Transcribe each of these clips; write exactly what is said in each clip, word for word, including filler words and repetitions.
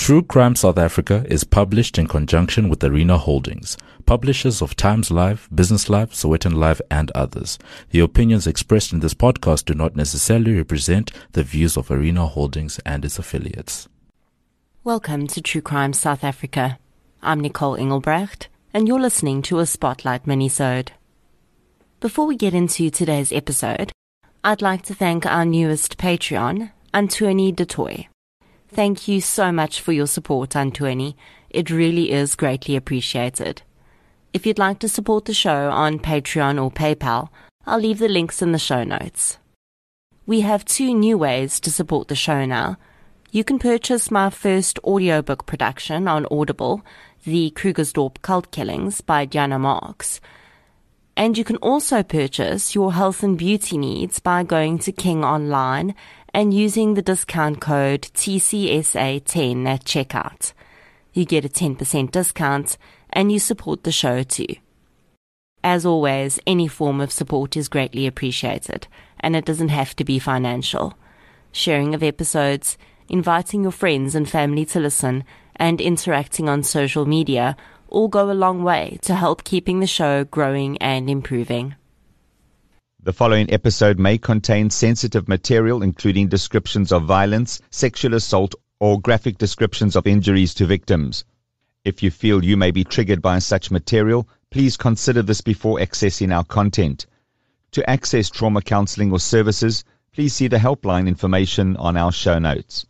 True Crime South Africa is published in conjunction with Arena Holdings, publishers of Times Live, Business Live, Sowetan Live, and others. The opinions expressed in this podcast do not necessarily represent the views of Arena Holdings and its affiliates. Welcome to True Crime South Africa. I'm Nicole Engelbrecht, and you're listening to a Spotlight minisode. Before we get into today's episode, I'd like to thank our newest Patreon, Antoine de Toy. Thank you so much for your support, Antoine. It really is greatly appreciated. If you'd like to support the show on Patreon or PayPal, I'll leave the links in the show notes. We have two new ways to support the show now. You can purchase my first audiobook production on Audible, The Krugersdorp Cult Killings by Diana Marks. And you can also purchase your health and beauty needs by going to King Online and using the discount code T C S A ten at checkout. You get a ten percent discount and you support the show too. As always, any form of support is greatly appreciated, and it doesn't have to be financial. Sharing of episodes, inviting your friends and family to listen, and interacting on social media all go a long way to help keeping the show growing and improving. The following episode may contain sensitive material, including descriptions of violence, sexual assault, or graphic descriptions of injuries to victims. If you feel you may be triggered by such material, please consider this before accessing our content. To access trauma counseling or services, please see the helpline information on our show notes.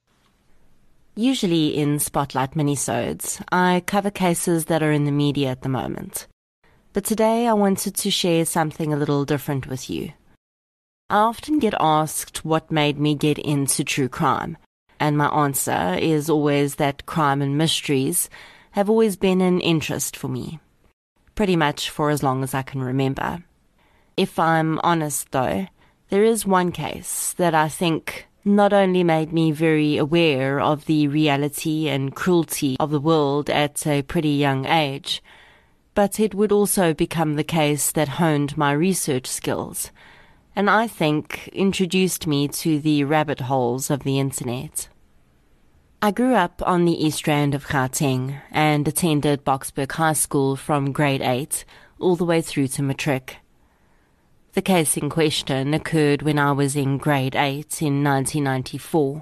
Usually in Spotlight minisodes, I cover cases that are in the media at the moment. But today I wanted to share something a little different with you. I often get asked what made me get into true crime, and my answer is always that crime and mysteries have always been an interest for me, pretty much for as long as I can remember. If I'm honest though, there is one case that I think not only made me very aware of the reality and cruelty of the world at a pretty young age, but it would also become the case that honed my research skills, and I think introduced me to the rabbit holes of the internet. I grew up on the East Rand of Gauteng and attended Boksburg High School from grade eight all the way through to matric. The case in question occurred when I was in grade eight in nineteen ninety-four.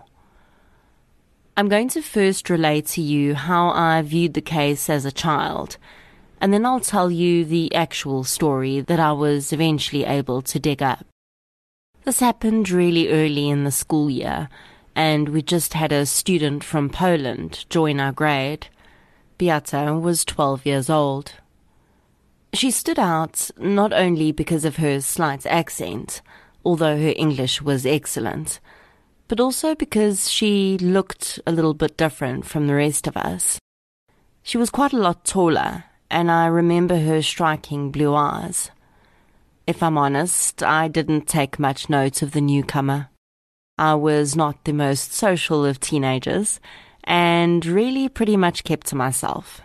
I'm going to first relate to you how I viewed the case as a child, and then I'll tell you the actual story that I was eventually able to dig up. This happened really early in the school year, and we just had a student from Poland join our grade. Beata was twelve years old. She stood out not only because of her slight accent, although her English was excellent, but also because she looked a little bit different from the rest of us. She was quite a lot taller, and I remember her striking blue eyes. If I'm honest, I didn't take much note of the newcomer. I was not the most social of teenagers, and really pretty much kept to myself.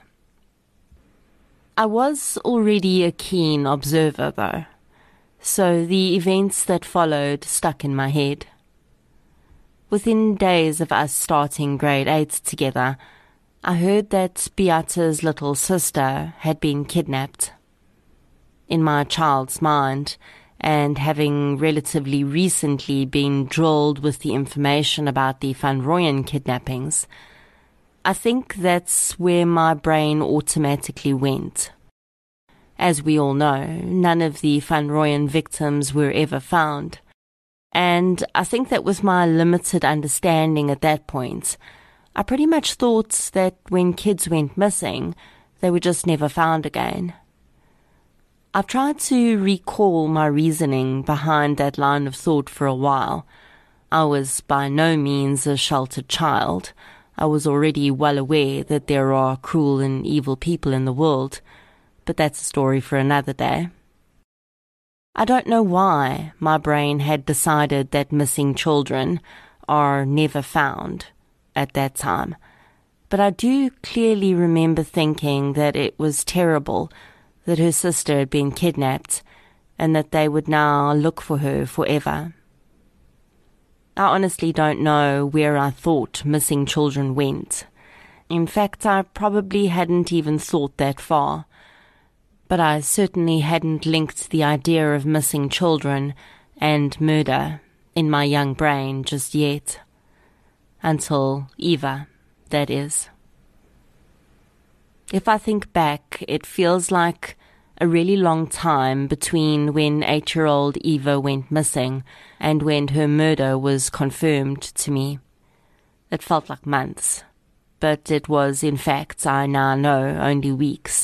I was already a keen observer, though, so the events that followed stuck in my head. Within days of us starting grade eight together, I heard that Beata's little sister had been kidnapped. In my child's mind, and having relatively recently been drilled with the information about the Van Rooyen kidnappings, I think that's where my brain automatically went. As we all know, none of the Van Rooyen victims were ever found, and I think that with my limited understanding at that point, I pretty much thought that when kids went missing, they were just never found again. I've tried to recall my reasoning behind that line of thought for a while. I was by no means a sheltered child. I was already well aware that there are cruel and evil people in the world, but that's a story for another day. I don't know why my brain had decided that missing children are never found at that time, but I do clearly remember thinking that it was terrible that her sister had been kidnapped and that they would now look for her forever. I honestly don't know where I thought missing children went. In fact, I probably hadn't even thought that far. But I certainly hadn't linked the idea of missing children and murder in my young brain just yet. Until Eva, that is. If I think back, it feels like a really long time between when eight-year-old Eva went missing and when her murder was confirmed to me. It felt like months, but it was, in fact, I now know, only weeks.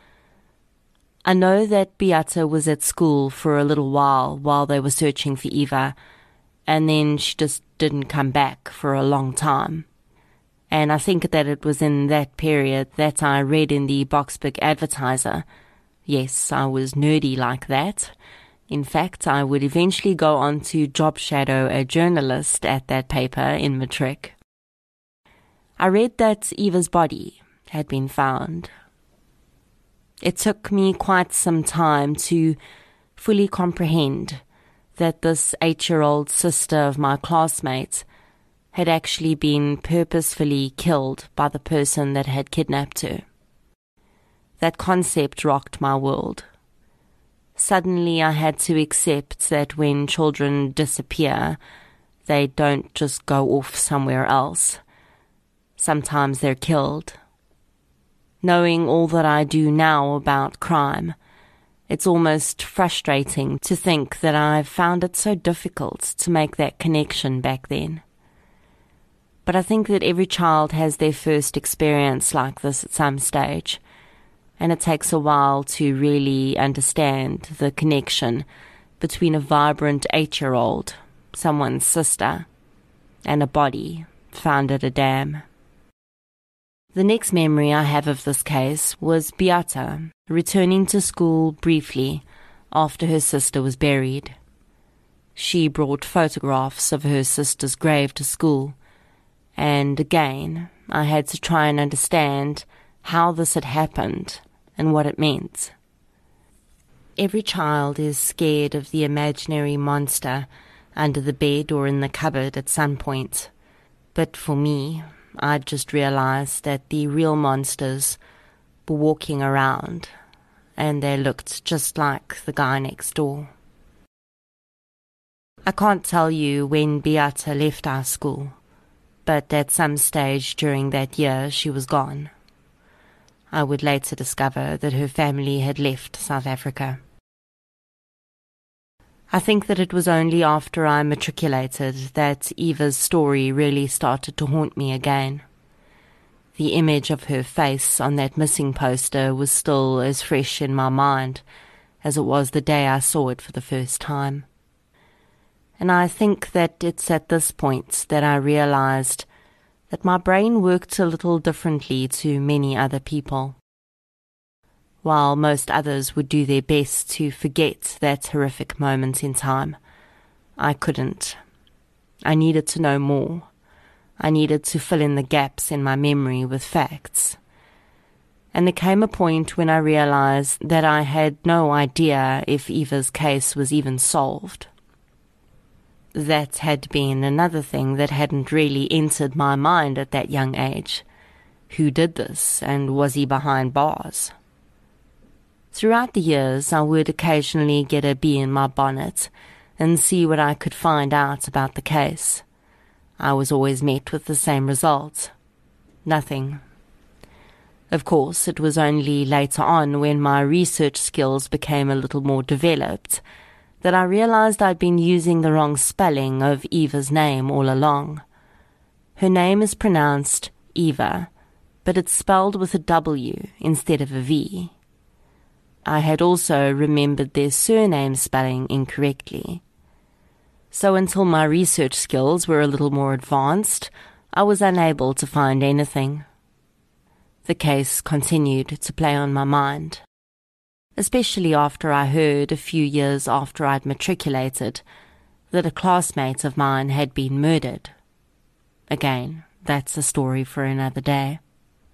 I know that Beata was at school for a little while while they were searching for Eva, and then she just didn't come back for a long time. And I think that it was in that period that I read in the Boksburg Advertiser. Yes, I was nerdy like that. In fact, I would eventually go on to job shadow a journalist at that paper in Matric. I read that Eva's body had been found. It took me quite some time to fully comprehend that this eight-year-old sister of my classmate had actually been purposefully killed by the person that had kidnapped her. That concept rocked my world. Suddenly I had to accept that when children disappear, they don't just go off somewhere else. Sometimes they're killed. Knowing all that I do now about crime, it's almost frustrating to think that I found it so difficult to make that connection back then. But I think that every child has their first experience like this at some stage, and it takes a while to really understand the connection between a vibrant eight-year-old, someone's sister, and a body found at a dam. The next memory I have of this case was Beata returning to school briefly after her sister was buried. She brought photographs of her sister's grave to school, and again I had to try and understand how this had happened and what it meant. Every child is scared of the imaginary monster under the bed or in the cupboard at some point, but for me, I'd just realized that the real monsters were walking around, and they looked just like the guy next door. I can't tell you when Beata left our school, but at some stage during that year she was gone. I would later discover that her family had left South Africa. I think that it was only after I matriculated that Eva's story really started to haunt me again. The image of her face on that missing poster was still as fresh in my mind as it was the day I saw it for the first time. And I think that it's at this point that I realized that my brain worked a little differently to many other people. While most others would do their best to forget that horrific moment in time, I couldn't. I needed to know more. I needed to fill in the gaps in my memory with facts. And there came a point when I realized that I had no idea if Eva's case was even solved. That had been another thing that hadn't really entered my mind at that young age. Who did this, and was he behind bars? Throughout the years, I would occasionally get a bee in my bonnet and see what I could find out about the case. I was always met with the same result. Nothing. Of course, it was only later on, when my research skills became a little more developed, that I realized I'd been using the wrong spelling of Eva's name all along. Her name is pronounced Eva, but it's spelled with a W instead of a V. I had also remembered their surname spelling incorrectly. So until my research skills were a little more advanced, I was unable to find anything. The case continued to play on my mind, especially after I heard a few years after I'd matriculated that a classmate of mine had been murdered. Again, that's a story for another day.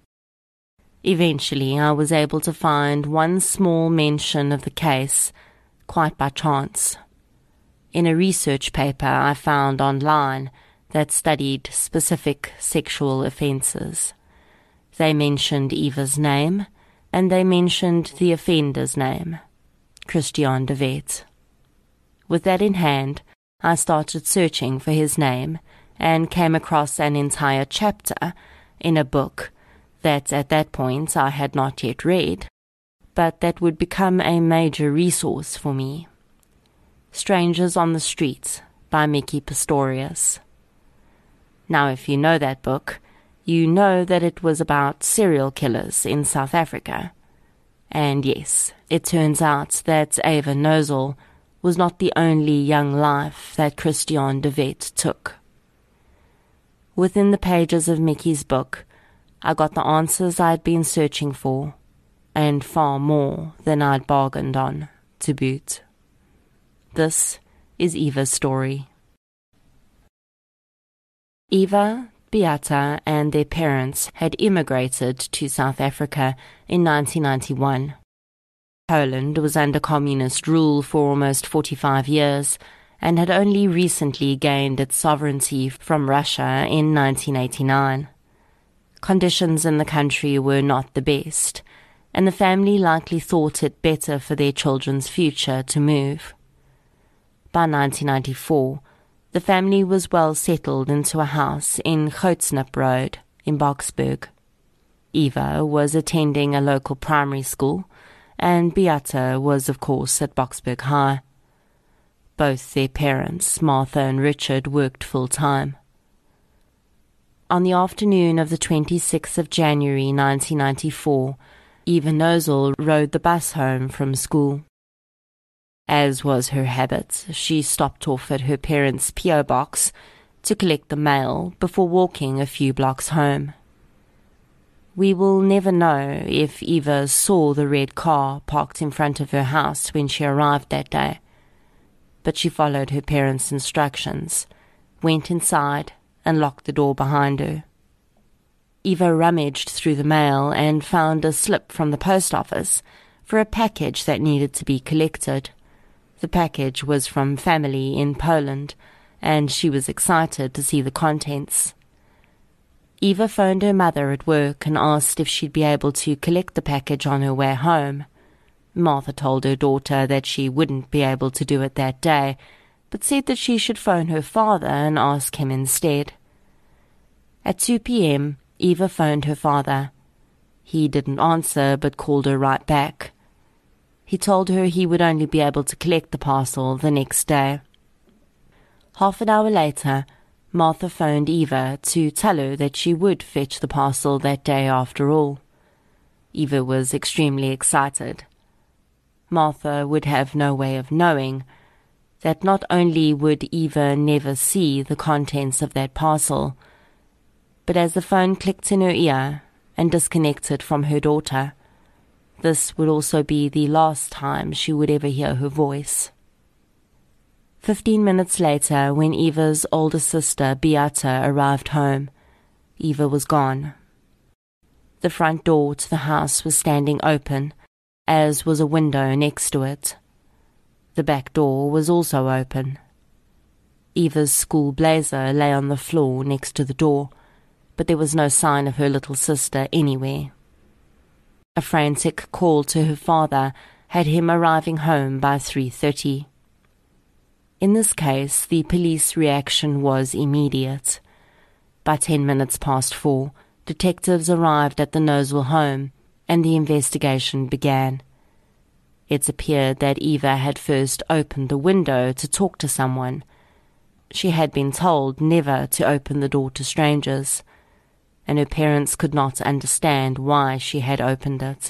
Eventually, I was able to find one small mention of the case, quite by chance. In a research paper I found online that studied specific sexual offences. They mentioned Eva's name, and they mentioned the offender's name, Christian de Wet. With that in hand, I started searching for his name and came across an entire chapter in a book that at that point I had not yet read, but that would become a major resource for me. Strangers on the Street by Mickey Pistorius. Now, if you know that book, you know that it was about serial killers in South Africa. And yes, it turns out that Ava Nozel was not the only young life that Christian de Wet took. Within the pages of Mickey's book, I got the answers I'd been searching for, and far more than I'd bargained on, to boot. This is Eva's story. Eva, Beata, and their parents had immigrated to South Africa in nineteen ninety-one. Poland was under communist rule for almost forty-five years and had only recently gained its sovereignty from Russia in nineteen eighty-nine. Conditions in the country were not the best, and the family likely thought it better for their children's future to move. By nineteen ninety-four, the family was well settled into a house in Goudsnip Road in Boksburg. Eva was attending a local primary school, and Beata was, of course, at Boksburg High. Both their parents, Martha and Richard, worked full-time. On the afternoon of the twenty-sixth of January nineteen ninety-four, Eva Nozel rode the bus home from school. As was her habit, she stopped off at her parents' P O box to collect the mail before walking a few blocks home. We will never know if Eva saw the red car parked in front of her house when she arrived that day, but she followed her parents' instructions, went inside, and locked the door behind her. Eva rummaged through the mail and found a slip from the post office for a package that needed to be collected. The package was from family in Poland, and she was excited to see the contents. Eva phoned her mother at work and asked if she'd be able to collect the package on her way home. Martha told her daughter that she wouldn't be able to do it that day, but said that she should phone her father and ask him instead. At two p.m., Eva phoned her father. He didn't answer, but called her right back. He told her he would only be able to collect the parcel the next day. Half an hour later, Martha phoned Eva to tell her that she would fetch the parcel that day after all. Eva was extremely excited. Martha would have no way of knowing that not only would Eva never see the contents of that parcel, but as the phone clicked in her ear and disconnected from her daughter, this would also be the last time she would ever hear her voice. Fifteen minutes later, when Eva's older sister, Beata, arrived home, Eva was gone. The front door to the house was standing open, as was a window next to it. The back door was also open. Eva's school blazer lay on the floor next to the door, but there was no sign of her little sister anywhere. A frantic call to her father had him arriving home by three thirty. In this case, the police reaction was immediate. By ten minutes past four, detectives arrived at the Nozel home, and the investigation began. It appeared that Eva had first opened the window to talk to someone. She had been told never to open the door to strangers, and her parents could not understand why she had opened it.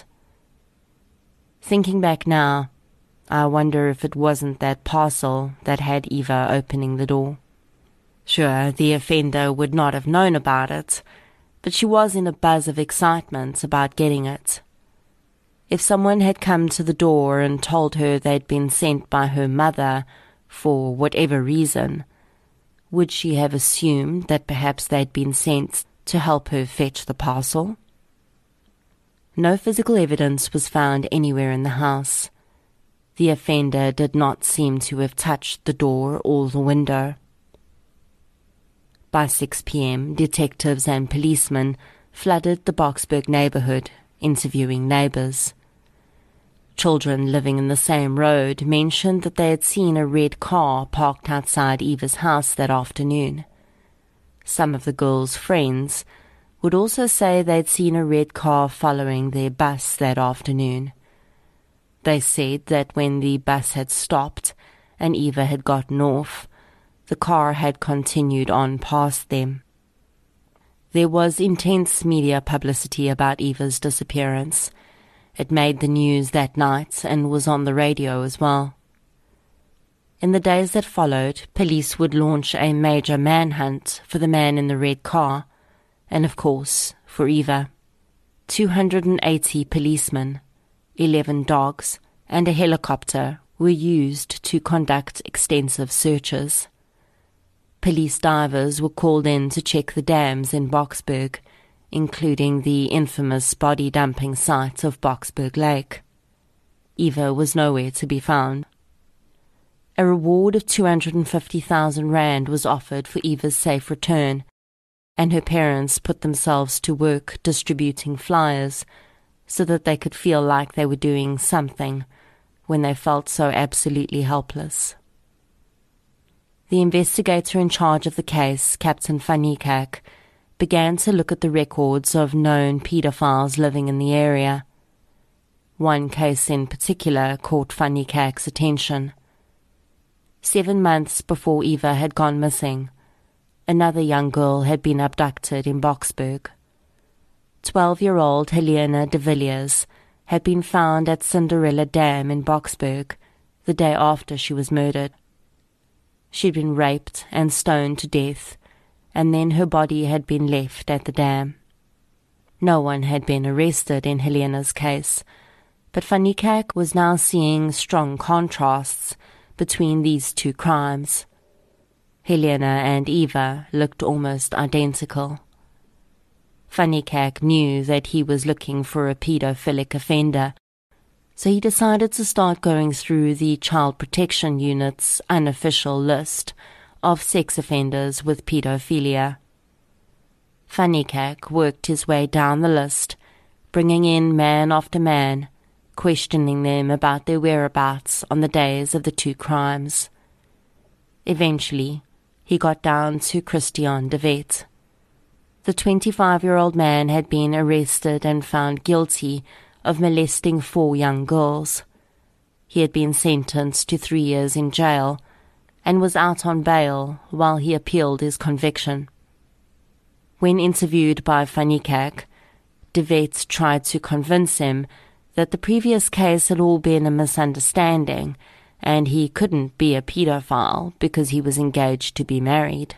Thinking back now, I wonder if it wasn't that parcel that had Eva opening the door. Sure, the offender would not have known about it, but she was in a buzz of excitement about getting it. If someone had come to the door and told her they'd been sent by her mother for whatever reason, would she have assumed that perhaps they'd been sent to help her fetch the parcel? No physical evidence was found anywhere in the house. The offender did not seem to have touched the door or the window. By six p.m., detectives and policemen flooded the Boksburg neighborhood, interviewing neighbors. Children living in the same road mentioned that they had seen a red car parked outside Eva's house that afternoon. Some of the girls' friends would also say they'd seen a red car following their bus that afternoon. They said that when the bus had stopped and Eva had gotten off, the car had continued on past them. There was intense media publicity about Eva's disappearance. It made the news that night and was on the radio as well. In the days that followed, police would launch a major manhunt for the man in the red car, and of course, for Eva. two hundred eighty policemen, eleven dogs, and a helicopter were used to conduct extensive searches. Police divers were called in to check the dams in Boksburg, including the infamous body-dumping site of Boksburg Lake. Eva was nowhere to be found. A reward of two hundred fifty thousand rand was offered for Eva's safe return, and her parents put themselves to work distributing flyers so that they could feel like they were doing something when they felt so absolutely helpless. The investigator in charge of the case, Captain Van Niekerk, began to look at the records of known paedophiles living in the area. One case in particular caught Van Niekerk's attention. Seven months before Eva had gone missing, another young girl had been abducted in Boksburg. Twelve-year-old Helena de Villiers had been found at Cinderella Dam in Boksburg the day after she was murdered. She'd been raped and stoned to death, and then her body had been left at the dam. No one had been arrested in Helena's case, but Van Niekerk was now seeing strong contrasts between these two crimes. Helena and Eva looked almost identical. Van Niekerk knew that he was looking for a paedophilic offender, so he decided to start going through the Child Protection Unit's unofficial list of sex offenders with paedophilia. Van Niekerk worked his way down the list, bringing in man after man, questioning them about their whereabouts on the days of the two crimes. Eventually, he got down to Christian de Wet. The twenty-five-year-old man had been arrested and found guilty of molesting four young girls. He had been sentenced to three years in jail and was out on bail while he appealed his conviction. When interviewed by Van Niekerk, de Wet tried to convince him that the previous case had all been a misunderstanding and he couldn't be a paedophile because he was engaged to be married.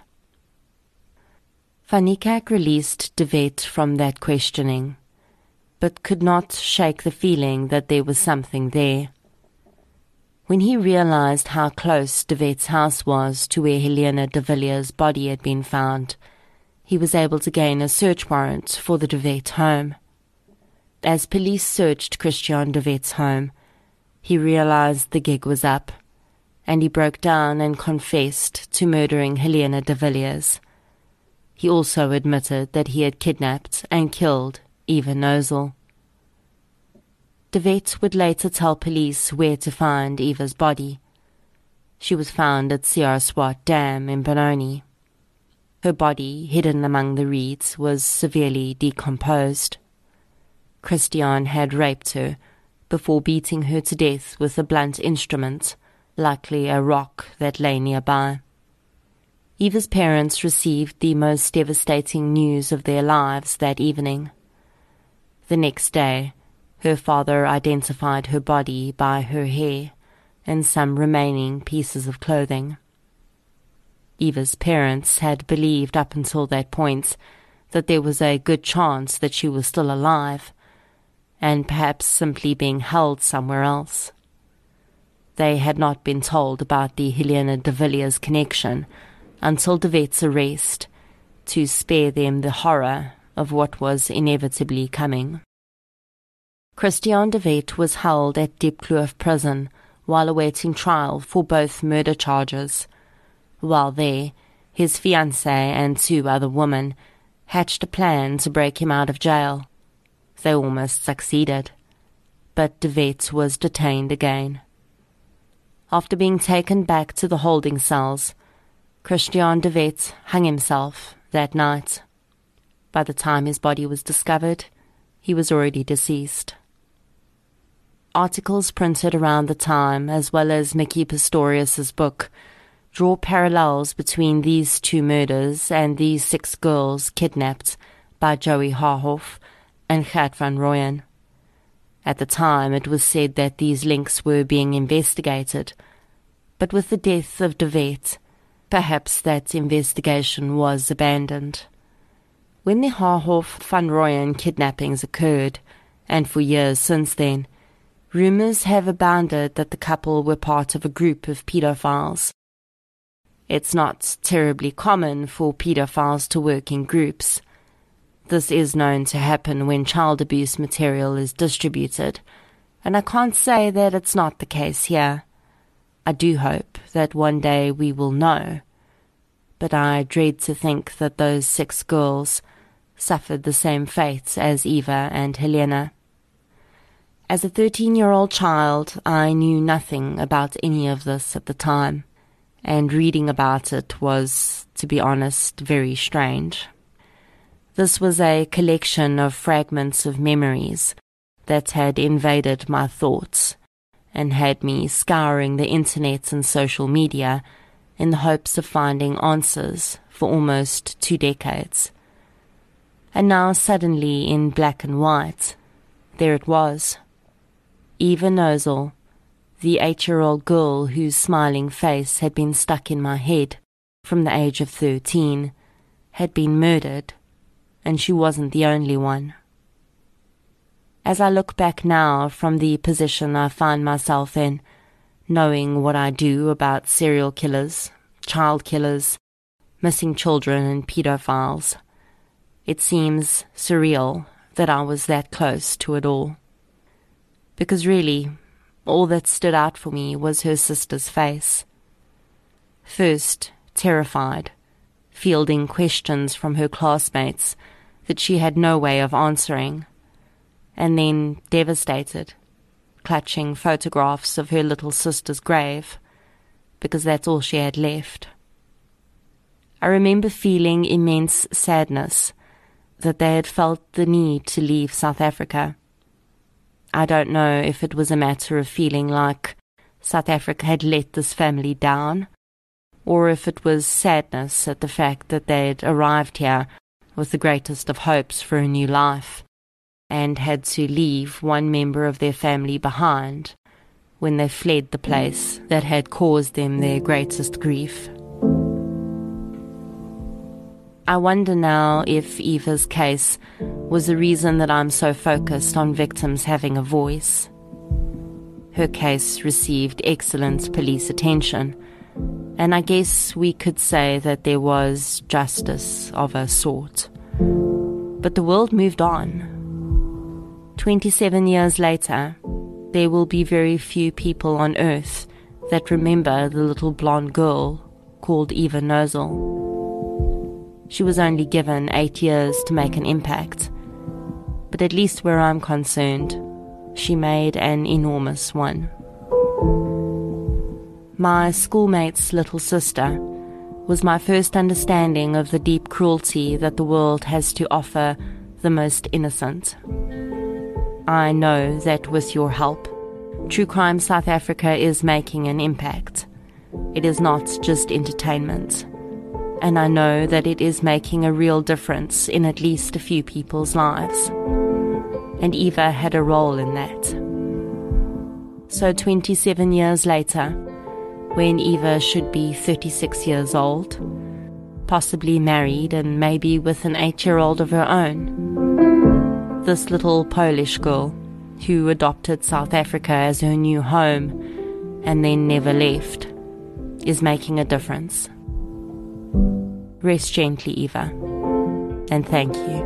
Van Niekerk released de Wet from that questioning, but could not shake the feeling that there was something there. When he realized how close de Wet's house was to where Helena de Villiers' body had been found, he was able to gain a search warrant for the de Wet home. As police searched Christian de Wet's home, he realized the gig was up, and he broke down and confessed to murdering Helena de Villiers. He also admitted that he had kidnapped and killed Eva Nozel. De Wet would later tell police where to find Eva's body. She was found at Sierswart Dam in Benoni. Her body, hidden among the reeds, was severely decomposed. Christian had raped her before beating her to death with a blunt instrument, likely a rock that lay nearby. Eva's parents received the most devastating news of their lives that evening. The next day, her father identified her body by her hair and some remaining pieces of clothing. Eva's parents had believed up until that point that there was a good chance that she was still alive, and perhaps simply being held somewhere else. They had not been told about the Helena de Villiers connection until de Wet's arrest, to spare them the horror of what was inevitably coming. Christian de Wet was held at Diepkloof prison while awaiting trial for both murder charges. While there, his fiancée and two other women hatched a plan to break him out of jail. They almost succeeded, but De Wet was detained again. After being taken back to the holding cells, Christian De Wet hung himself that night. By the time his body was discovered, he was already deceased. Articles printed around the time, as well as Mickey Pistorius's book, draw parallels between these two murders and these six girls kidnapped by Joey Haarhoff and Gert van Rooyen. At the time, it was said that these links were being investigated, but with the death of De Wet, perhaps that investigation was abandoned. When the Haarhoff van Rooyen kidnappings occurred, and for years since then, rumours have abounded that the couple were part of a group of paedophiles. It's not terribly common for paedophiles to work in groups. This is known to happen when child abuse material is distributed, and I can't say that it's not the case here. I do hope that one day we will know, but I dread to think that those six girls suffered the same fate as Eva and Helena. As a thirteen-year-old child, I knew nothing about any of this at the time, and reading about it was, to be honest, very strange. This was a collection of fragments of memories that had invaded my thoughts and had me scouring the internet and social media in the hopes of finding answers for almost two decades. And now suddenly, in black and white, there it was. Eva Nosal, the eight-year-old girl whose smiling face had been stuck in my head from the age of thirteen, had been murdered, and she wasn't the only one. As I look back now from the position I find myself in, knowing what I do about serial killers, child killers, missing children and pedophiles, it seems surreal that I was that close to it all. Because really, all that stood out for me was her sister's face. First, terrified, fielding questions from her classmates that she had no way of answering, and then devastated, clutching photographs of her little sister's grave, because that's all she had left. I remember feeling immense sadness that they had felt the need to leave South Africa. I don't know if it was a matter of feeling like South Africa had let this family down, or if it was sadness at the fact that they'd arrived here with the greatest of hopes for a new life, and had to leave one member of their family behind when they fled the place that had caused them their greatest grief. I wonder now if Eva's case was the reason that I'm so focused on victims having a voice. Her case received excellent police attention, and I guess we could say that there was justice of a sort. But the world moved on. Twenty-seven years later, there will be very few people on earth that remember the little blonde girl called Eva Nosal. She was only given eight years to make an impact, but at least where I'm concerned, she made an enormous one. My schoolmate's little sister was my first understanding of the deep cruelty that the world has to offer the most innocent. I know that with your help, True Crime South Africa is making an impact. It is not just entertainment. And I know that it is making a real difference in at least a few people's lives. And Eva had a role in that. So twenty-seven years later, when Eva should be thirty-six years old, possibly married and maybe with an eight-year-old of her own, this little Polish girl, who adopted South Africa as her new home and then never left, is making a difference. Rest gently, Eva, and thank you.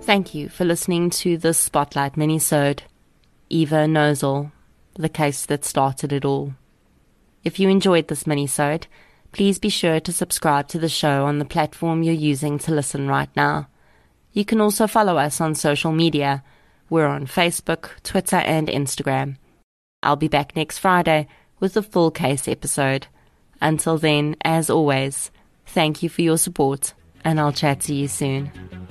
Thank you for listening to this Spotlight minisode. Eva knows all, the case that started it all. If you enjoyed this minisode, please be sure to subscribe to the show on the platform you're using to listen right now. You can also follow us on social media. We're on Facebook, Twitter, and Instagram. I'll be back next Friday with a full case episode. Until then, as always, thank you for your support, and I'll chat to you soon.